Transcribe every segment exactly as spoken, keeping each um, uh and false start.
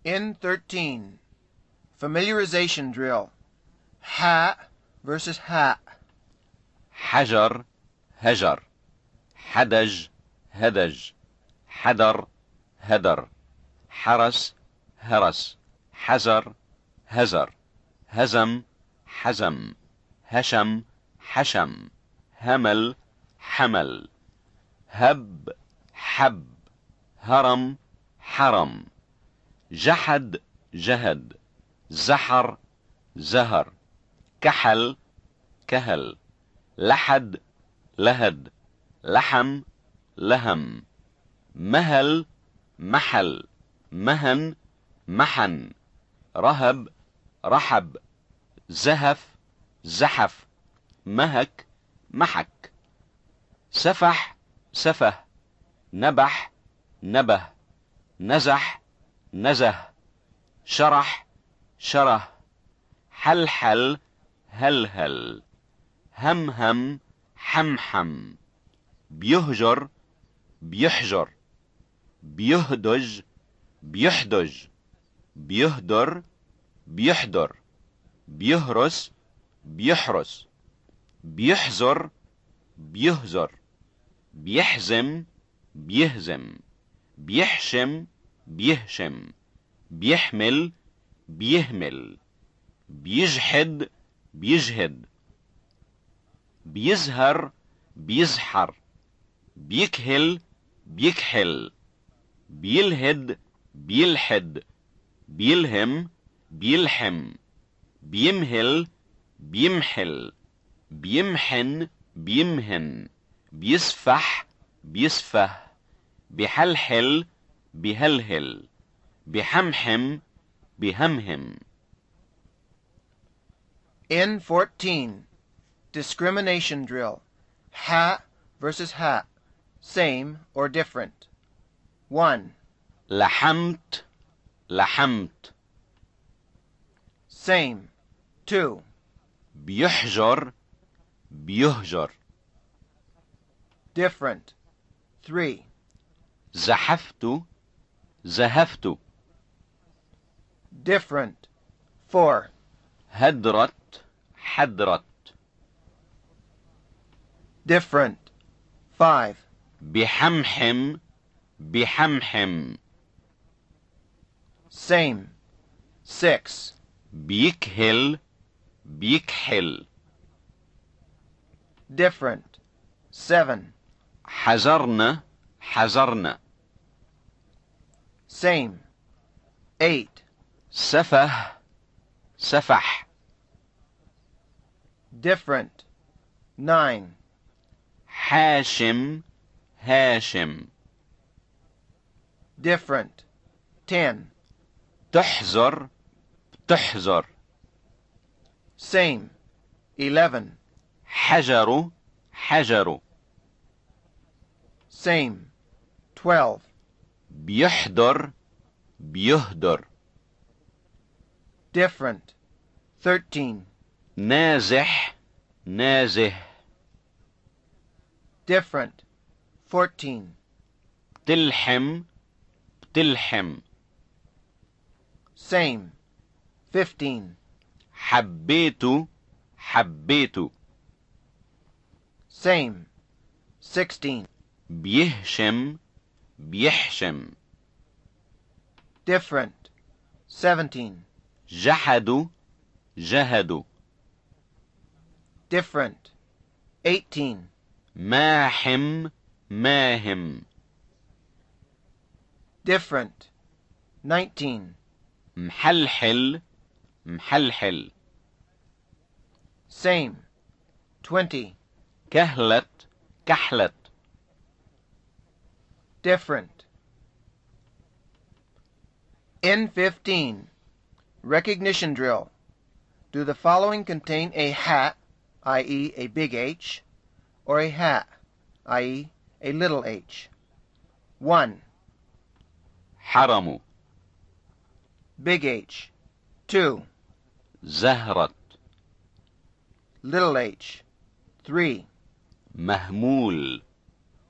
N thirteen. Familiarization drill. Ha versus ha. حجر هجر حدج هدج حدر هدر حرس هرس حزر هزر هزم حزم هشم حشم همل حمل هب حب هرم حرم جحد جهد زحر زهر كحل كهل لحد لهد لحم لهم مهل محل مهن محن رهب رحب زهف زحف مهك محك سفح سفه نبح نبه نزح نزه شرح شره حلحل هلهل همهم حمحم بيهجر بيحجر بيهدج بيحدج بيهدر بيحدر بيهرس بيحرس بيحزر بيهزر بيحزم بيهزم بيحشم بيهشم بيحمل بيهمل بيجحد بيجهد بيزهر بيزحر بيكهل بيكحل بيلهد بيلحد بيلهم بيلحم بيمهل بيمحل بيمحن بيمهن بيسفح بيسفه بيحلحل بيهلهل بيحمحم بيهمهم. N fourteen. Discrimination drill. Ha versus ha. Same or different. one. لحمت لحمت Same. two. بيحجر بيهجر Different. three. زحفت زهفت Different. four. هدرت حدرت Different. five. بحمحم بحمحم Same. six. بيكهل بيكحل Different. seven. حزرنا حزرنا Same. eight. سفه سفح Different. nine. حاشم هاشم Different. ten. تحزر تحزر Same. eleven. حجر حجر Same. twelve. بيحضر بيهدر Different. thirteen. نازح نازه Different. fourteen. بتلحم بتلحم Same. fifteen. حبيت حبيت Same. sixteen. بيهشم بيحشم Different. seventeen. جحدوا جهدوا Different. eighteen. ماحم ماهم Different. nineteen. محلحل محلحل Same. twenty. كهلت كحلت Different. N fifteen. Recognition drill. Do the following contain a ha, that is a big H, or a ha, that is a little h? one. حرموا Big H. two. زهرت Little h. three. مهمول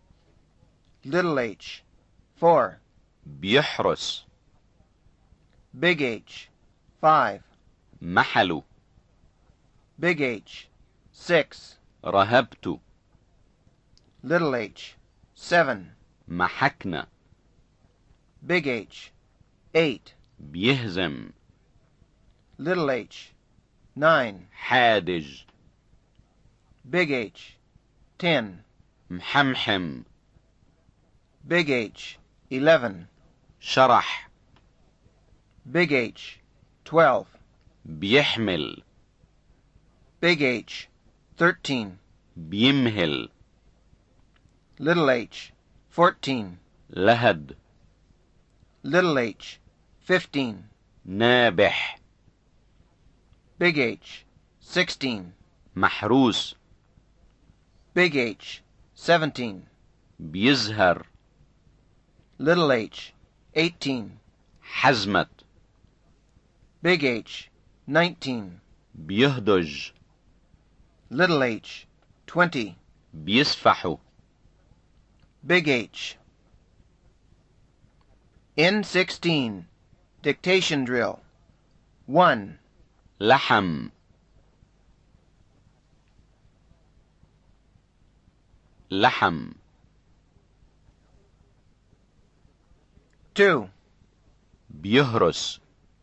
Little h. four. بيحرس Big H. five. محل. Big H. six. رهبت. Little H. seven. محكنا. Big H. eight. بيهزم. Little H. nine. حادج. Big H. ten. محمحم. Big H. eleven. شرح. Big H. twelve. بيحمل. Big H. thirteen. بيمهل. Little H. fourteen. لهد. Little H. fifteen. نابح. Big H. sixteen. محروس. Big H. seventeen. بيزهر. Little H. eighteen. حزمت. Big H. nineteen. بيهدج. Little H. twenty. بيسفح. Big H. N sixteen. Dictation drill. one. لحم. لحم. two. بيهرس.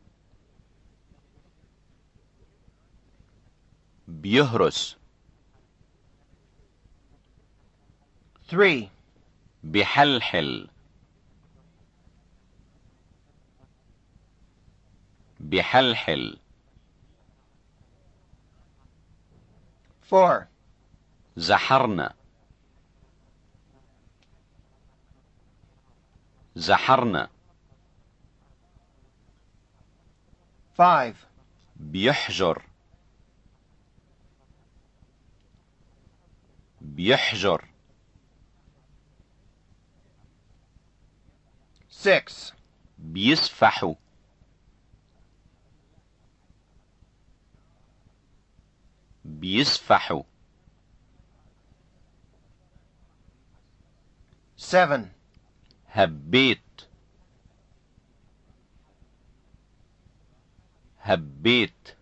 بيهرس. three. بحلحل. بحلحل. four. زحرنا. زحرنا. five. بيحجر. بيحجر. six. بيسفح. بيسفح. seven. هبيت. هبيت.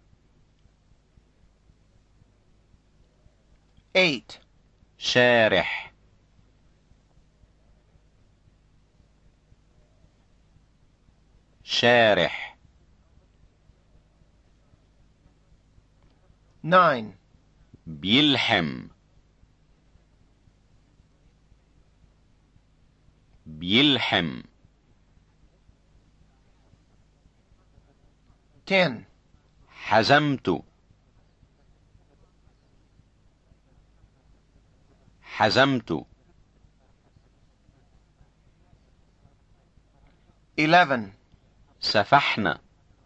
eight. شارح. شارح. nine. بيلحم. بيلحم. ten. حزمت. حزمت. eleven. سفحنا.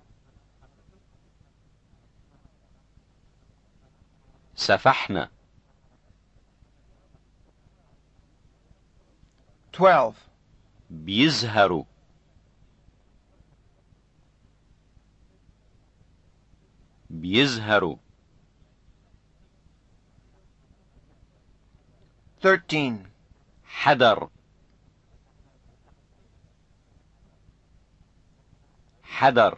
سفحنا. twelve. بيزهر. بيزهر. thirteen. حدر. حدر.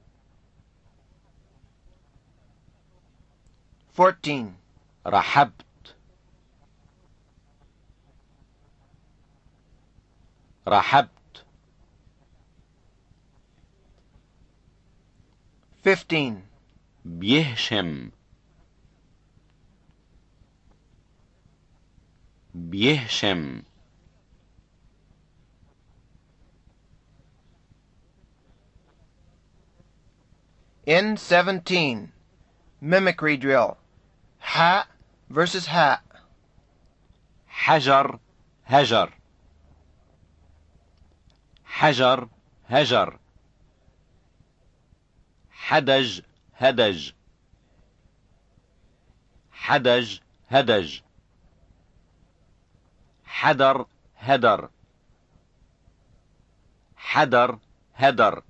fourteen. رحبت. رحبت. fifteen. بيهشم. بيهشم. N seventeen. Mimicry drill. Hat versus hat. حجر. هجر. حجر. هجر. حدج. هدج. حدج. هدج. حدر. هدر. حدر. هدر.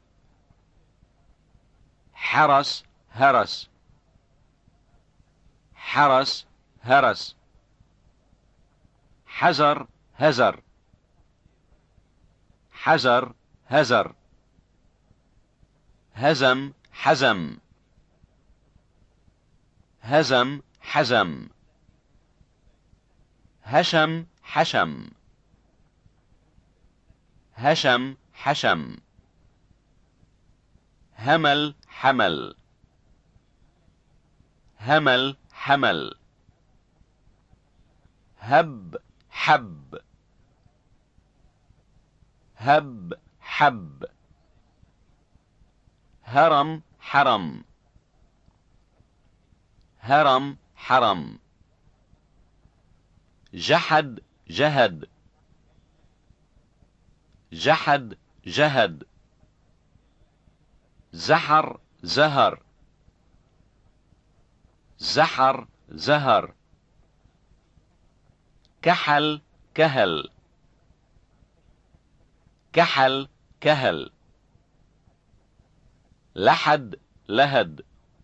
حرس. هرس. حرس. هرس. حزر. هزر. حزر. هزر. هزم حزم هزم حزم هشم حشم هشم حشم همل حمل همل حمل هب حب هب حب هرم حرم هرم حرم جحد جهد جحد جهد زحر زهر زحر زهر كحل كهل كحل كهل لحد لهد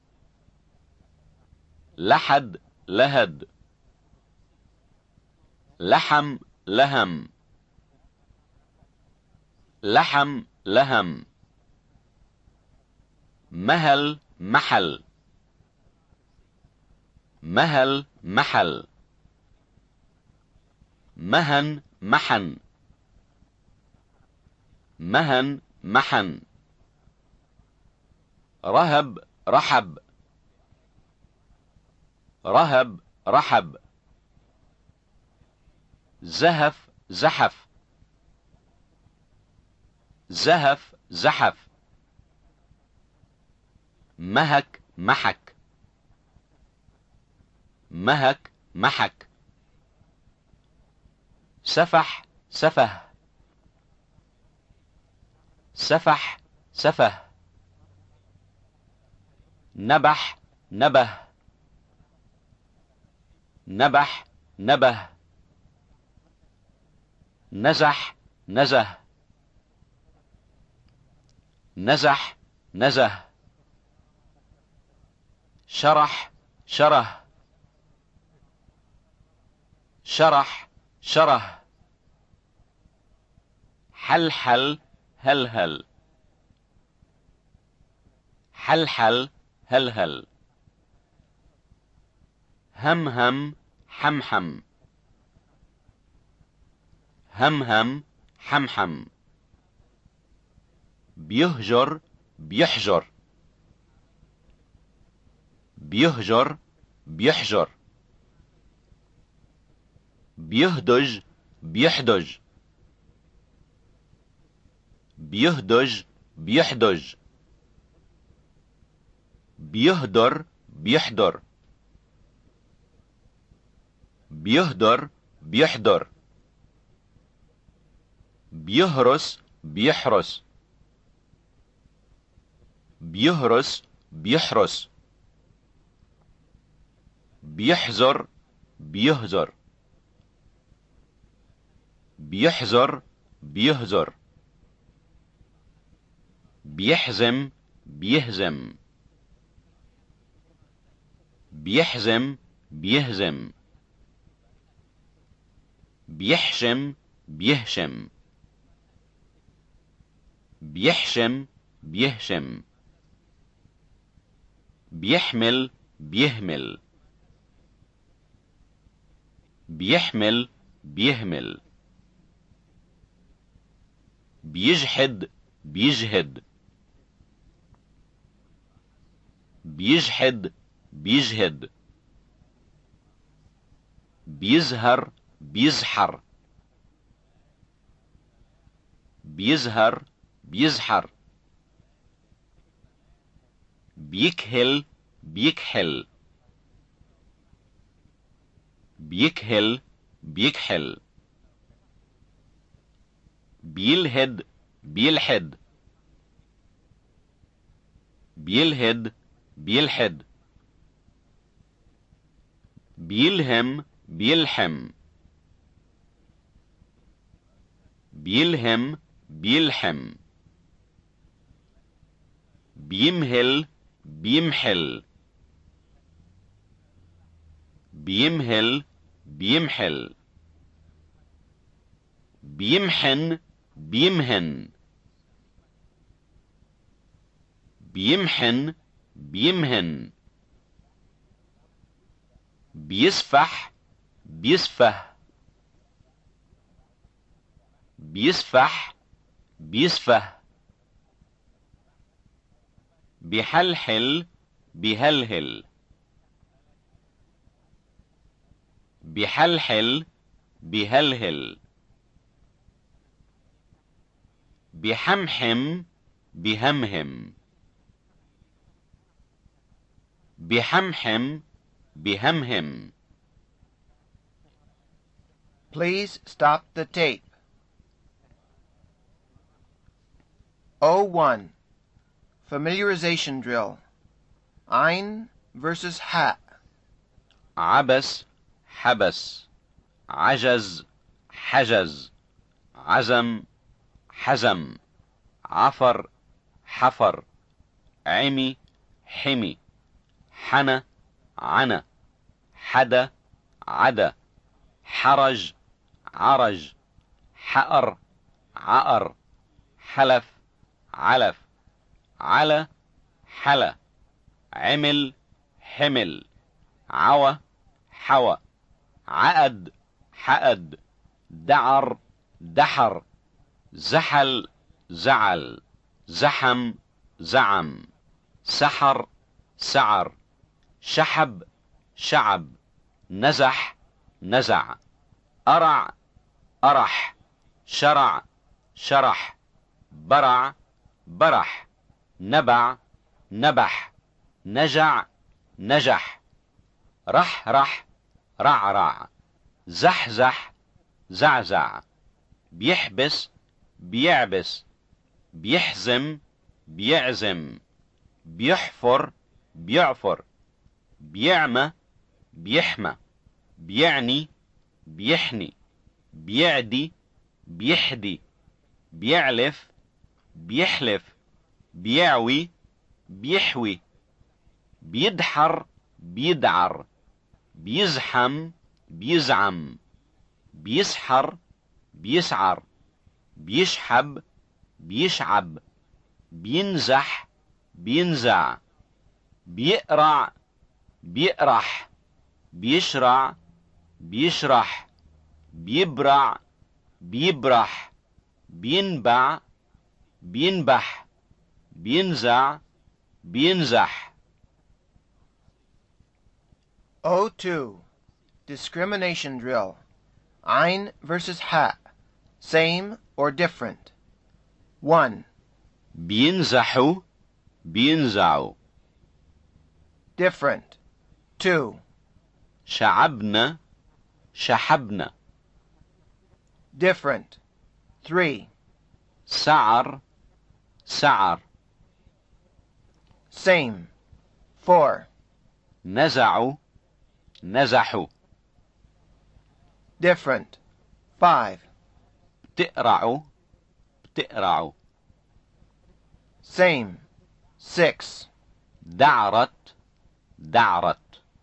لحد لهد لحم لهم لحم لهم مهل محل مهل محل مهن محن مهن محن رهب رحب رهب رحب زهف زحف زهف زحف مهك محك مهك محك سفح سفه سفح سفه نبح نبه نبح نبه نزح نزه نزح نزه شرح شره شرح شره حلحل هلهل حلحل هلهل همهم حمحم همهم حمحم بيهجر بيحجر بيهجر بيحجر بيهدج بيحدج بيهدج بيحدج بيهدر بيحدر بيهدر بيحدر بيهرس بيحرس بيهرس بيحرس بيحذر بيهزر بيحذر بيهزر بيحزم بيهزم بيحزم بيهزم بيحشم بيهشم بيحشم بيهشم بيحمل بيهمل بيحمل بيهمل بيجحد بيجهد بيجحد بيجهد بيزهر بيزحر بيزهر بيزحر بيكهل بيكحل بيكهل بيكحل بيلهد بيلحد بيلهد بيلحد بيلهم بيلحم بيلهم بيلحم بيمهل بيمحل بيمهل بيمحل بيمحن بيمهن بيمحن بيمهن بيسفح بيسفه بيسفح بيسفه بيحلحل بيهلهل بيحلحل بيهلهل بيحمحم بيهمهم بيحمحم بيهمهم. Please stop the tape. oh one. Familiarization drill. Ein versus ha. عبس حبس عجز حجز عزم حزم عفر حفر عمي حمي حنى عنا حدا عدا حرج عرج حأر عأر حلف علف على حلا عمل حمل عوى حوى عقد حقد دعر دحر زحل زعل زحم زعم سحر سعر شحب شعب نزح نزع أرع أرح شرع شرح برع برح نبع نبح نجع نجح رح رح رعرع زحزح زعزع بيحبس بيعبس بيحزم بيعزم بيحفر بيعفر بيعمى بيحمى بيعني بيحني بيعدي بيحدي بيعلف بيحلف بيعوي بيحوي بيدحر بيدعر بيزحم بيزعم بيسحر بيسعر بيشحب بيشعب بينزح بينزع بيقرع بيقرح بيشرع بيشرح بيبرع بيبرح بينبع بينبح بينزع بينزح. oh two. Discrimination drill. Ein versus ha. Same or different. one. بينزحوا بينزعوا. Different. two. شعبنا شحبنا. Different. three. سعر سعر. Same. four. نزعوا نزحوا. Different. five. بتقرعوا بتقرعوا. Same. six. دعرت دعرت.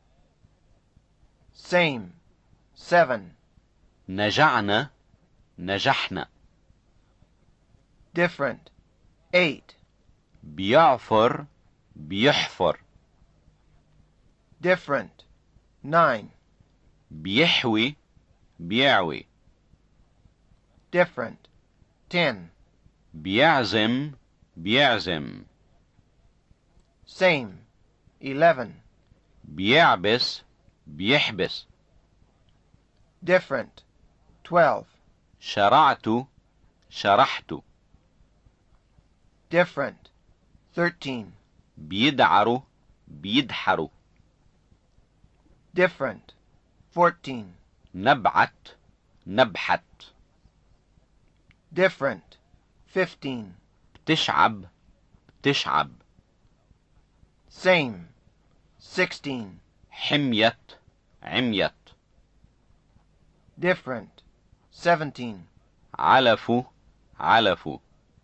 Same. seven. نجعنا نجحنا. Different. eight. بيعفر بيحفر. Different. nine. بيحوي بيعوي. Different. ten. بيعزم بيعزم. Same. eleven. بيعبس بيحبس. Different. twelve. شرعت شرحت. Different. thirteen. بيدعروا بيدحروا. Different. fourteen. نبعت نبحت. Different. fifteen. بتشعب بتشعب. Same. sixteen. حميت عميت. Different. seventeen. علفوا علفوا.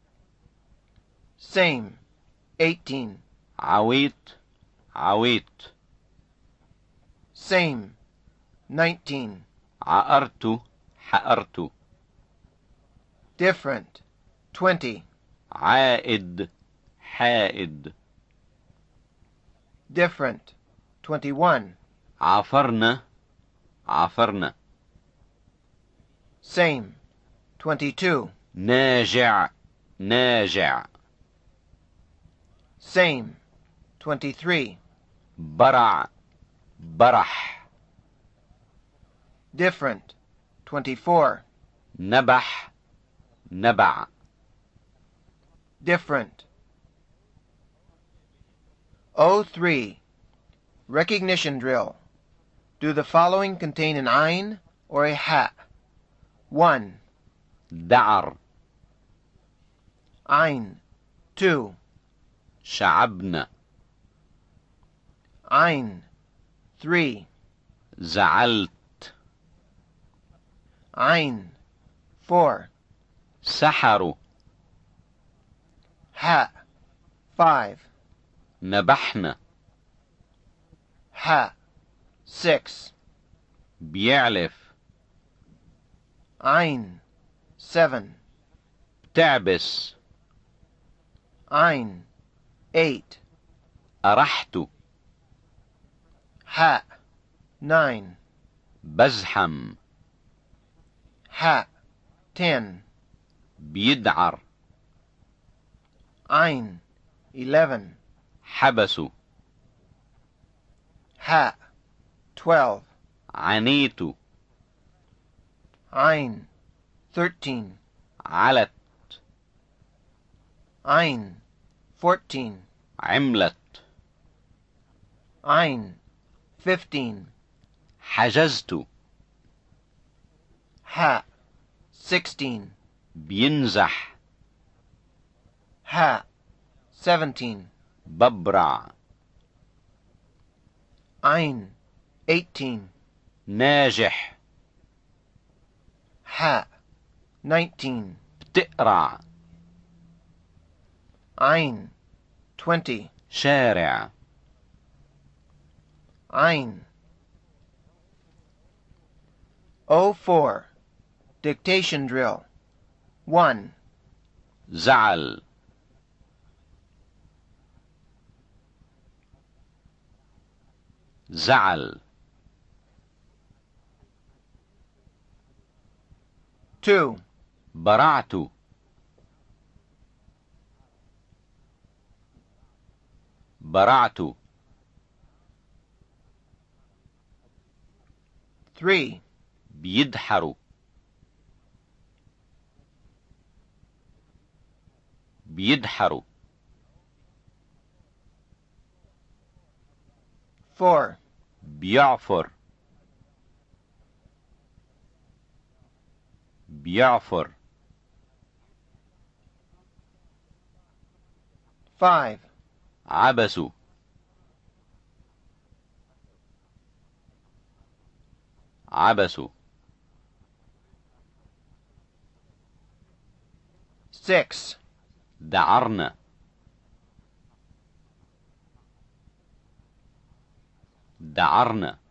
Same. eighteen. عويت عويت. Same. nineteen. عقرت حقرت. Different. twenty. عائد حائد. different. twenty-one. عافرنا عافرنا. same. twenty-two. ناجع ناجع. same. twenty-three. برع برح. different. twenty-four. نبح نبع. different. oh three. Recognition drill. Do the following contain an ein or a ha? one. دعر. Ein. two. شعبنا. Ein. three. زعلت. Ein. four. سحروا. Ha. five. نبحنا. Ha. six. بيعلف. Ein. seven. تعبس. Ein. eight. أرحت. Ha. nine. بزحم. Ha. ten. بيدعر. Ein. eleven. حبسوا. Ha. twelve. عنيت. Ein. thirteen. علت. Ein. fourteen. عملت. Ein. fifteen. حجزت. Ha. sixteen. بينزح. Ha. seventeen. ببرع. Ein. eighteen. ناجح. Ha. nineteen. بتقرع. Ein. twenty. شارع. Ein. oh four. Dictation drill. one. زعل. زعل. two. برعت. برعت. three. بيدحروا. بيدحروا. four. بيعفر. بيعفر. five. عبسوا. عبسوا. six. دعرنا. دعرنا.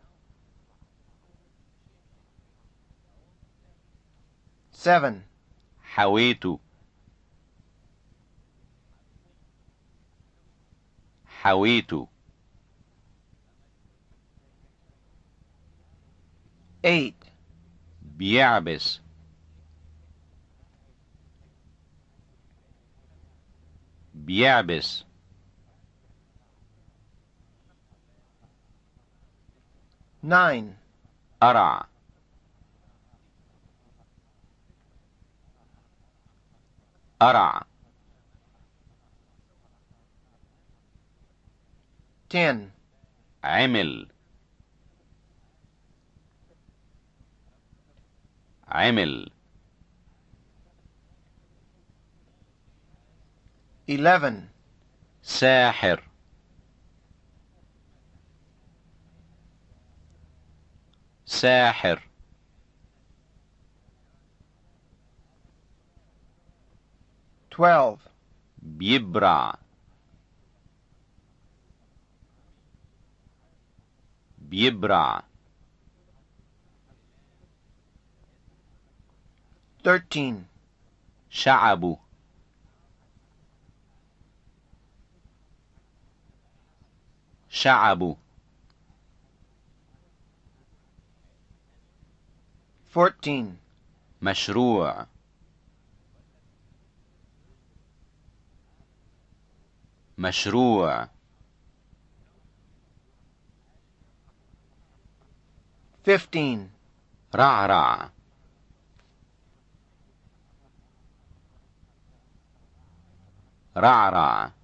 seven. حويت. حويت. eight. بيعبس. بيعبس. nine. أرع. أرع. ten. عمل. عمل. eleven. ساحر. ساحر. twelve. بيبرع. بيبرع. thirteen. شعبوا. شعب. fourteen. مشروع. مشروع. fifteen. رعرع. رعرع.